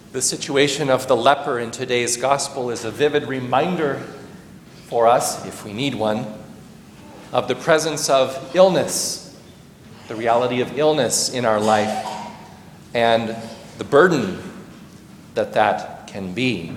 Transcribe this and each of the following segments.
The situation of the leper in today's gospel is a vivid reminder for us, if we need one, of the presence of illness, the reality of illness in our life, and the burden that can be.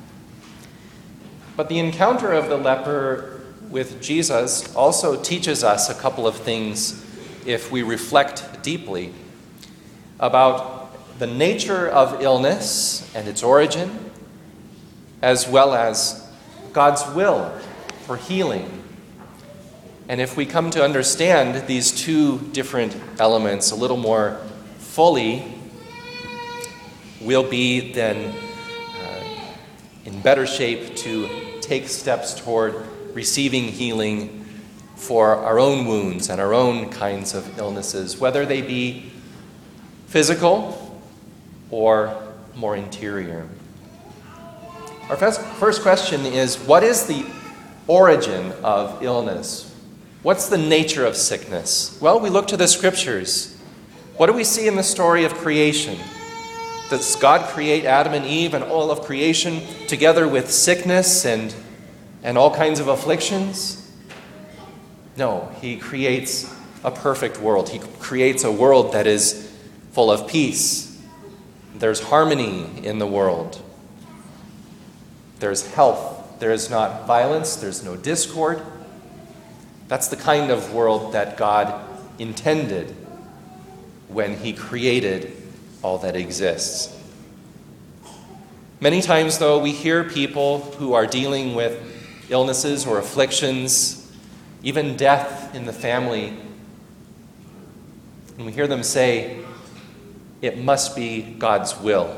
But the encounter of the leper with Jesus also teaches us a couple of things if we reflect deeply about the nature of illness and its origin, as well as God's will for healing. And if we come to understand these two different elements a little more fully, we'll be then in better shape to take steps toward receiving healing for our own wounds and our own kinds of illnesses, whether they be physical or more interior. Our first question is, what is the origin of illness? What's the nature of sickness? Well, we look to the scriptures. What do we see in the story of creation? Does God create Adam and Eve and all of creation together with sickness and all kinds of afflictions? No, he creates a perfect world. He creates a world that is full of peace. There's harmony in the world. There's health. There is not violence. There's no discord. That's the kind of world that God intended when he created all that exists. Many times, though, we hear people who are dealing with illnesses or afflictions, even death in the family, and we hear them say, it must be God's will.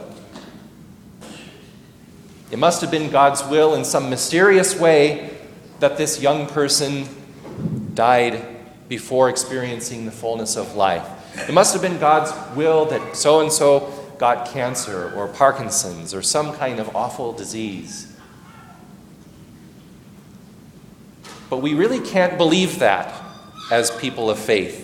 It must have been God's will in some mysterious way that this young person died before experiencing the fullness of life. It must have been God's will that so-and-so got cancer or Parkinson's or some kind of awful disease. But we really can't believe that as people of faith.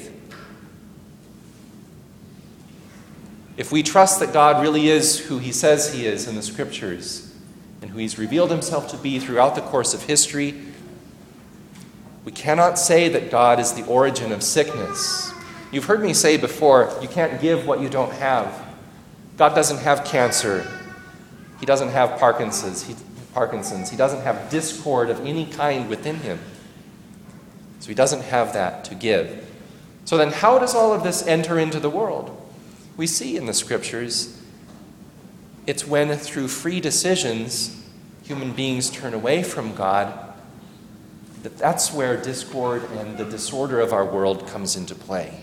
If we trust that God really is who he says he is in the scriptures and who he's revealed himself to be throughout the course of history, we cannot say that God is the origin of sickness. You've heard me say before, you can't give what you don't have. God doesn't have cancer. He doesn't have Parkinson's. He doesn't have discord of any kind within him. So he doesn't have that to give. So then how does all of this enter into the world? We see in the scriptures, it's when through free decisions, human beings turn away from God, that's where discord and the disorder of our world comes into play.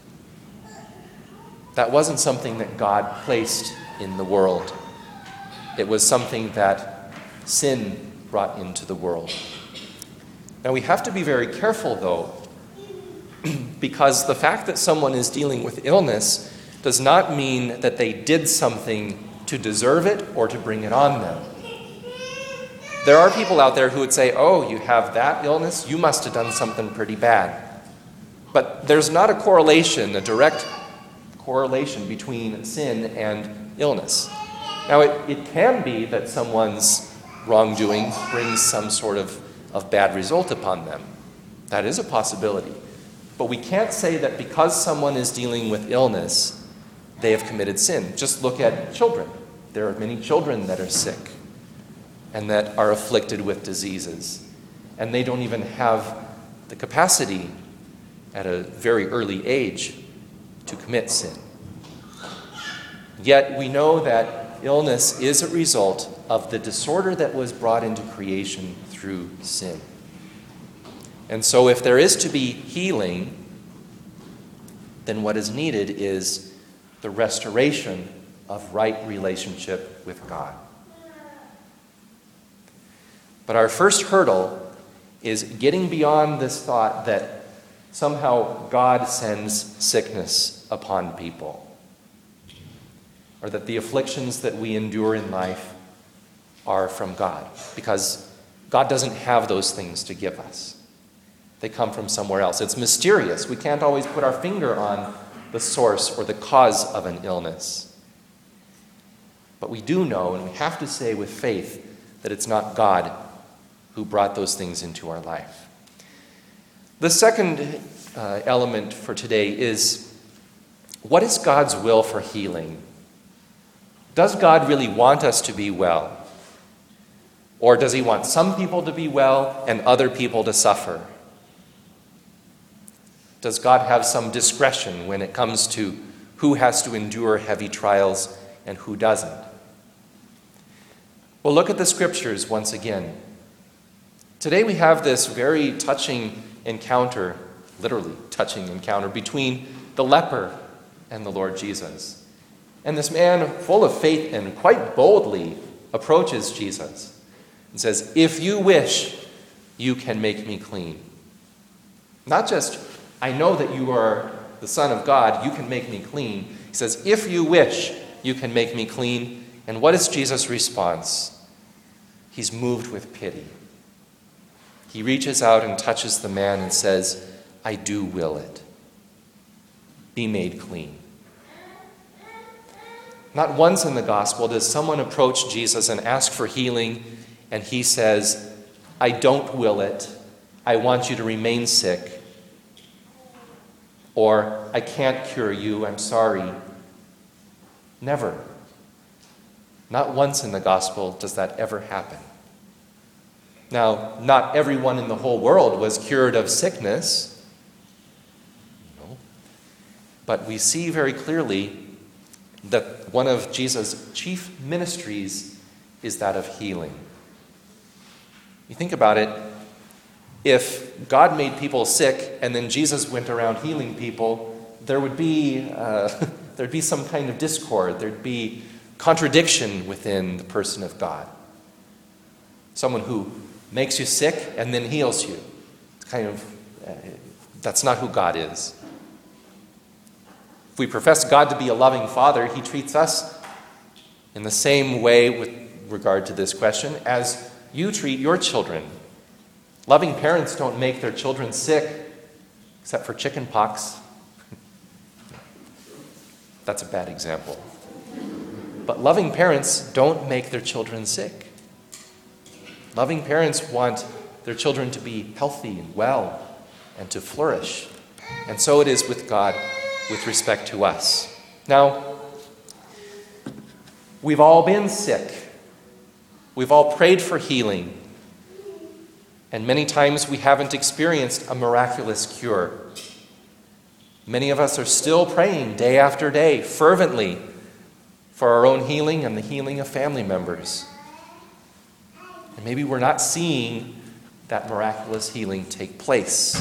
That wasn't something that God placed in the world. It was something that sin brought into the world. Now we have to be very careful, though, because the fact that someone is dealing with illness does not mean that they did something to deserve it or to bring it on them. There are people out there who would say, oh, you have that illness? You must have done something pretty bad. But there's not a direct correlation between sin and illness. Now, it can be that someone's wrongdoing brings some sort of bad result upon them. That is a possibility. But we can't say that because someone is dealing with illness, they have committed sin. Just look at children. There are many children that are sick and that are afflicted with diseases. And they don't even have the capacity at a very early age to commit sin. Yet we know that illness is a result of the disorder that was brought into creation through sin. And so if there is to be healing, then what is needed is the restoration of right relationship with God. But our first hurdle is getting beyond this thought that somehow God sends sickness upon people, or that the afflictions that we endure in life are from God, because God doesn't have those things to give us. They come from somewhere else. It's mysterious. We can't always put our finger on the source or the cause of an illness. But we do know, and we have to say with faith, that it's not God who brought those things into our life. The second element for today is, what is God's will for healing? Does God really want us to be well? Or does he want some people to be well and other people to suffer? Does God have some discretion when it comes to who has to endure heavy trials and who doesn't? Well, look at the scriptures once again. Today we have this very touching encounter, literally touching encounter, between the leper and the Lord Jesus. And this man, full of faith and quite boldly, approaches Jesus and says, "If you wish, you can make me clean." Not just, "I know that you are the Son of God, you can make me clean." He says, "If you wish, you can make me clean." And what is Jesus' response? He's moved with pity. He reaches out and touches the man and says, "I do will it. Be made clean." Not once in the gospel does someone approach Jesus and ask for healing, and he says, "I don't will it. I want you to remain sick." Or, "I can't cure you. I'm sorry." Never. Not once in the gospel does that ever happen. Now, not everyone in the whole world was cured of sickness. No. But we see very clearly that one of Jesus' chief ministries is that of healing. You think about it, if God made people sick and then Jesus went around healing people, there'd be some kind of discord. There'd be contradiction within the person of God. Someone who makes you sick and then heals you. It's that's not who God is. If we profess God to be a loving Father, he treats us in the same way with regard to this question as you treat your children. Loving parents don't make their children sick, except for chicken pox. That's a bad example. But loving parents don't make their children sick. Loving parents want their children to be healthy and well and to flourish. And so it is with God with respect to us. Now, we've all been sick. We've all prayed for healing. And many times we haven't experienced a miraculous cure. Many of us are still praying day after day, fervently, for our own healing and the healing of family members. And maybe we're not seeing that miraculous healing take place.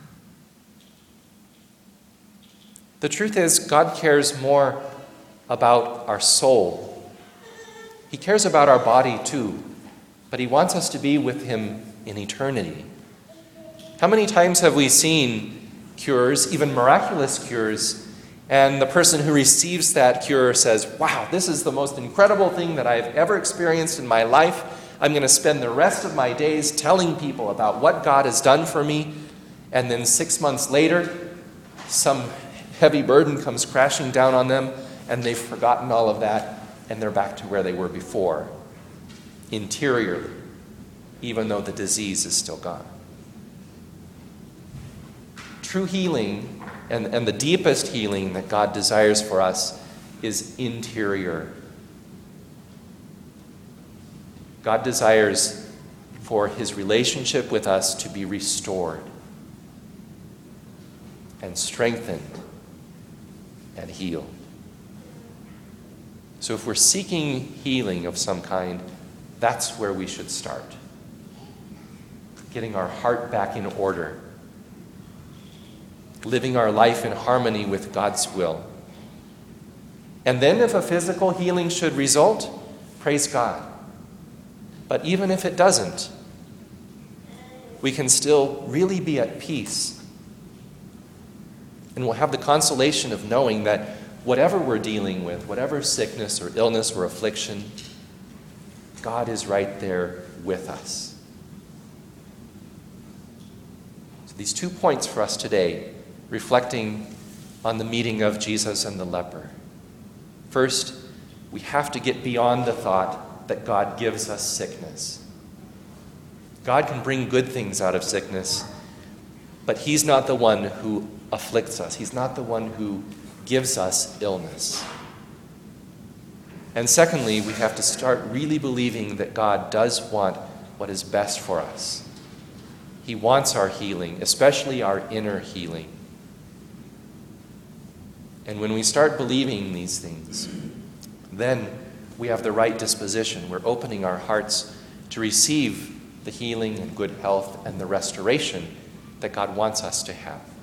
The truth is, God cares more about our soul. He cares about our body too, but he wants us to be with him in eternity. How many times have we seen cures, even miraculous cures, and the person who receives that cure says, "Wow, this is the most incredible thing that I've ever experienced in my life. I'm going to spend the rest of my days telling people about what God has done for me." And then 6 months later, some heavy burden comes crashing down on them, and they've forgotten all of that, and they're back to where they were before, interiorly, even though the disease is still gone. True healing, and the deepest healing that God desires for us, is interior. God desires for his relationship with us to be restored and strengthened and healed. So if we're seeking healing of some kind, that's where we should start. Getting our heart back in order. Living our life in harmony with God's will. And then if a physical healing should result, praise God. But even if it doesn't, we can still really be at peace. And we'll have the consolation of knowing that whatever we're dealing with, whatever sickness or illness or affliction, God is right there with us. So these 2 points for us today, reflecting on the meeting of Jesus and the leper. First, we have to get beyond the thought that God gives us sickness. God can bring good things out of sickness, but He's not the one who afflicts us. He's not the one who gives us illness. And secondly, we have to start really believing that God does want what is best for us. He wants our healing, especially our inner healing. And when we start believing these things, then we have the right disposition. We're opening our hearts to receive the healing and good health and the restoration that God wants us to have.